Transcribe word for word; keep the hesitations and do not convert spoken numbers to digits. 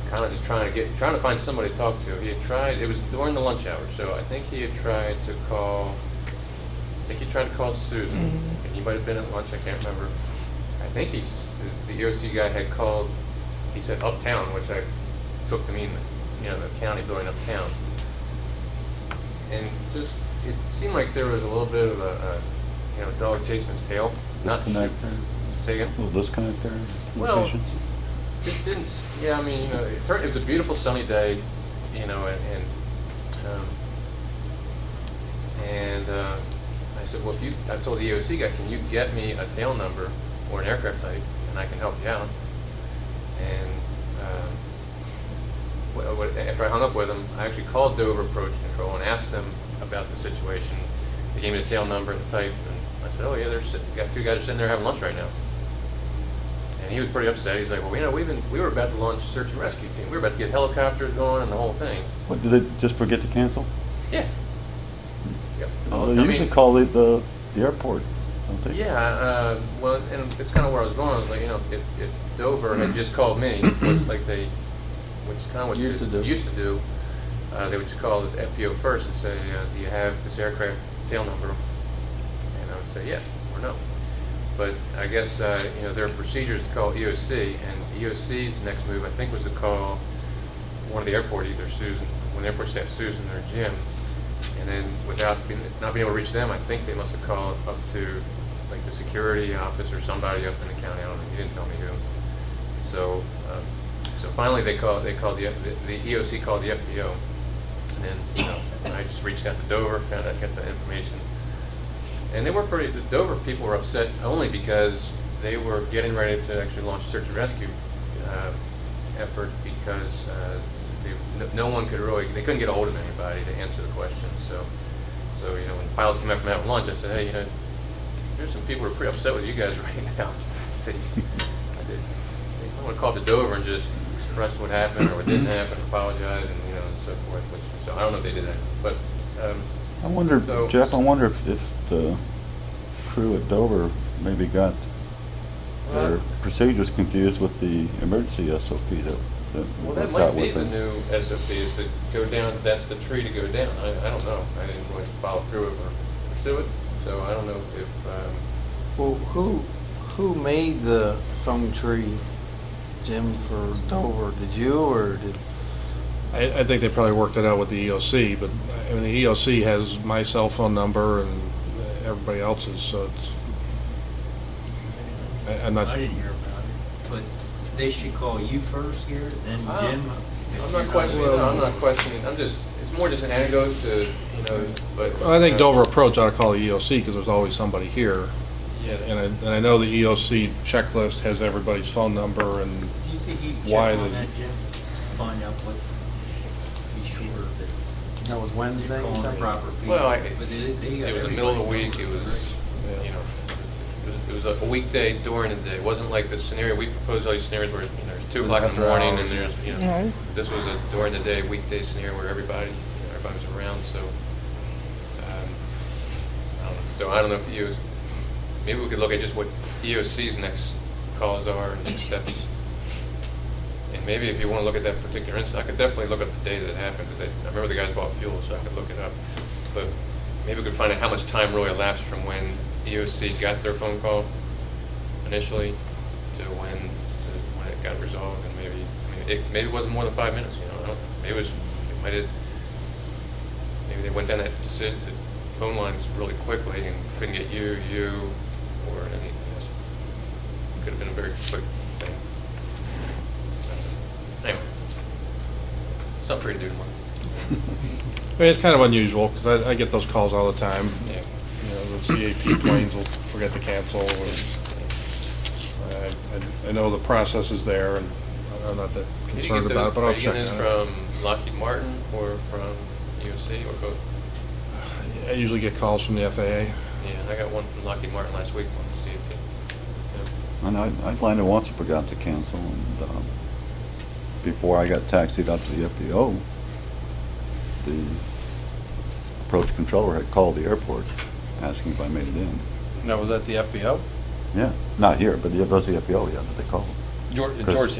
kind of just trying to get, trying to find somebody to talk to. He had tried, it was during the lunch hour, so I think he had tried to call, I think he tried to call Susan, mm-hmm. and he might have been at lunch, I can't remember. I think he, the, the E O C guy had called, he said uptown, which I took to mean, you know, the county building uptown. And just, it seemed like there was a little bit of a, a you know, dog chasing its tail. Not disconnect there. Say again? A little disconnect there. Well, it didn't, yeah, I mean, you know, it, turned, it was a beautiful sunny day, you know, and, and, um, and uh, I said, well, if you, I told the E O C guy, can you get me a tail number or an aircraft type, and I can help you out. And uh, what, what, after I hung up with him, I actually called Dover Approach Control and asked them about the situation. They gave me the tail number and the type, and I said, oh yeah, there's got two guys sitting there having lunch right now. And he was pretty upset. He's like, well, you know, we've been, we were about to launch a search and rescue team. We were about to get helicopters going and the whole thing. What, did they just forget to cancel? Yeah. Yep. Well, they I usually mean, call it the, the airport, don't they? Yeah, uh, well, and it's kind of where I was going. I was like, you know, if, if Dover had just called me, like they, which is kind of what used to do, used to do, uh, they would just call the F B O first and say, uh, do you have this aircraft tail number? And I would say, yeah or no. But I guess, uh, you know, there are procedures to call E O C, and E O C's next move, I think, was to call one of the airport, either Susan, when the airport staff, Susan or Jim, and then without being, not being able to reach them, I think they must have called up to, like, the security office or somebody up in the county. I don't know. He didn't tell me who. So, um, so finally they called, they called the, the, the E O C called the F B O, and then, you know, I just reached out to Dover, found out, got the information. And they were pretty, the Dover people were upset only because they were getting ready to actually launch a search and rescue uh, effort because uh, they, no, no one could really, they couldn't get a hold of anybody to answer the questions. So, so you know, when the pilots came back from having lunch, I said, hey, you know, there's some people who are pretty upset with you guys right now. I said, I did, I want to call to Dover and just express what happened or what didn't happen, apologize, and you know, and so forth. Which, so I don't know if they did that, but. Um, I wonder, so, Jeff, I wonder if, if the crew at Dover maybe got their uh, procedures confused with the emergency S O P that, that well, that might be the new S O P is to go down, that's the tree to go down. I, I don't know. I didn't really follow through it or pursue it, so I don't know if... Um, well, who who made the phone tree, Jim, for Dover? Did you or did... I, I think they probably worked it out with the E O C, but I mean the E O C has my cell phone number and everybody else's, so it's. I, I'm not. I didn't hear about it, but they should call you first here, then uh, Jim. I'm not questioning. No, I'm not questioning. I'm just. It's more just an anecdote to you know. But well, I think uh, Dover Approach ought to call the E O C because there's always somebody here. Yeah. And I, and I know the E O C checklist has everybody's phone number and. Do you think you can why check on the, that, Jim? Find out what. That was Wednesday. Proper well, I, but they, they it was the middle of the week. It was, yeah. you know, it was, it was a weekday during the day. It wasn't like the scenario we proposed. All these scenarios where you know, there's two o'clock in the morning hours. and there's, you know, yeah. This was a during the day weekday scenario where everybody, you know, everybody was around. So, um, I don't know. So I don't know if you, maybe we could look at just what E O C's next calls are and next steps. And maybe if you want to look at that particular incident, I could definitely look up the day that it happened because I remember the guys bought fuel, so I could look it up. But maybe we could find out how much time really elapsed from when E O C got their phone call initially to when to when it got resolved. And maybe I mean it maybe it wasn't more than five minutes. You know, I don't, maybe it was it might have maybe they went down that the phone lines really quickly and couldn't get you, you, or anything. Else. It could have been a very quick thing. Anyway, something for you to do tomorrow. I mean, it's kind of unusual because I, I get those calls all the time. Yeah. You know, the C A P planes will forget to cancel. And I, I, I know the process is there, and I'm not that concerned those, about it, but I'll check check it on out. From Lockheed Martin or from E O C or both? I usually get calls from the F A A. Yeah, I got one from Lockheed Martin last week from the C A P. Yeah. And I, I landed once and forgot to cancel, and um, before I got taxied out to the F B O, the approach controller had called the airport asking if I made it in. That was at the F B O? Yeah, not here, but it was the F B O, yeah, that they called. George, George